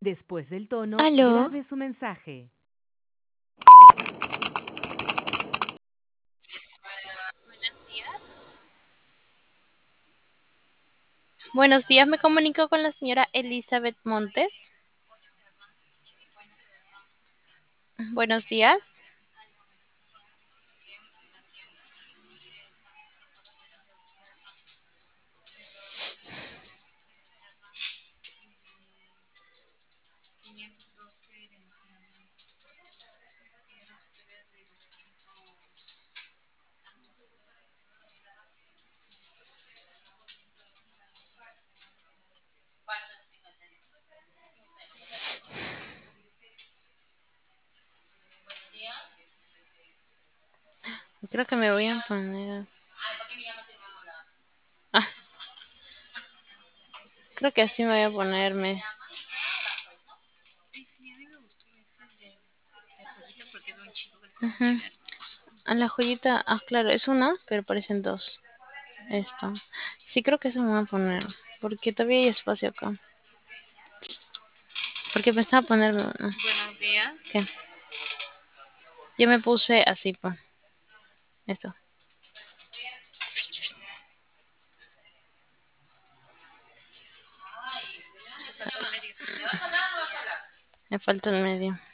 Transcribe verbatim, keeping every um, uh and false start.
Después del tono, Aló. grabe su mensaje. Buenos días. Buenos días, me comunico con la señora Elizabeth Montes. Buenos días. Creo que me voy a poner. Ah, creo que así me voy a ponerme. Ujú. A la joyita, ah, claro, es una, pero parecen dos. Esto. Sí, creo que eso me voy a poner. Porque todavía hay espacio acá. Porque pensaba ponerme una. Buenos días. ¿Qué? Yo me puse así, pues. Esto. Me falta el medio. Me falta el medio.